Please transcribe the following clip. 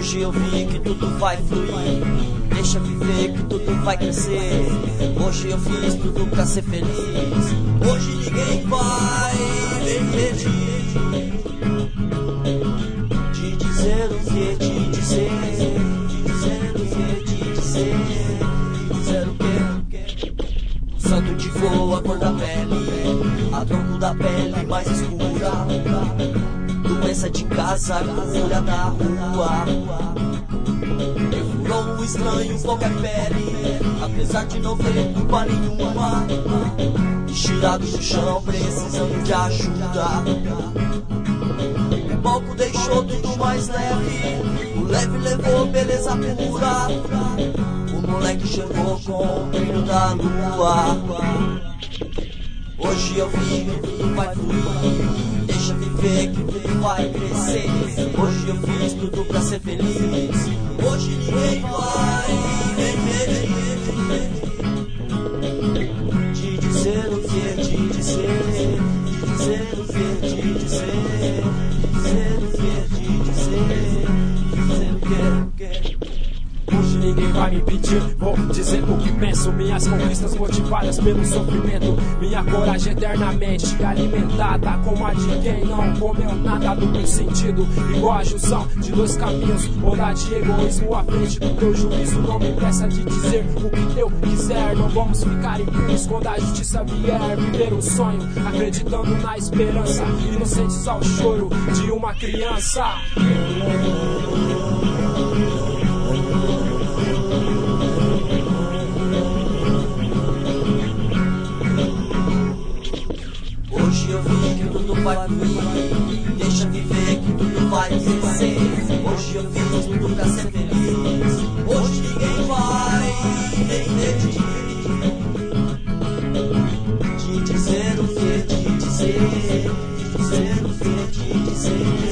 Hoje eu vi que tudo vai fluir, deixa viver que tudo vai crescer. Hoje eu fiz tudo pra ser feliz, hoje ninguém vai me impedir de dizer o que, de dizer, de dizer o que, de dizer, de dizer o que. Santo de flor, a cor da pele, a tronco da pele mais escura, doença de casa, cura da rua. Perfurou um estranho qualquer pele, apesar de não ter culpa nenhuma, estirado no chão, precisando de ajuda. O palco deixou tudo mais leve, o leve levou beleza pura. O moleque chegou com o brilho da lua. Hoje eu vi que tudo vai fluir, deixa viver que tudo vai crescer. Hoje eu fiz tudo pra ser feliz, hoje ninguém vai me impedir de dizer o que, de dizer, de dizer o que, de dizer, de dizer o que, de dizer, de dizer o que. Hoje ninguém vai me impedir, vou dizer o que penso. Minhas conquistas motivadas pelo sofrimento, minha coragem eternamente alimentada, como a de quem não comeu nada. Duplo sentido, igual a junção de dois caminhos, onda de egoísmo à frente do teu juízo. Não me impeça de dizer o que eu quiser, não vamos ficar impunes quando a justiça vier. Viver o sonho, acreditando na esperança, inocentes ao choro de uma criança. Hoje eu vi que tudo vai fluir, deixa viver que tudo vai crescer. Hoje eu fiz tudo pra ser feliz, hoje ninguém vai me impedir de dizer o que, de dizer, de dizer o que, de dizer.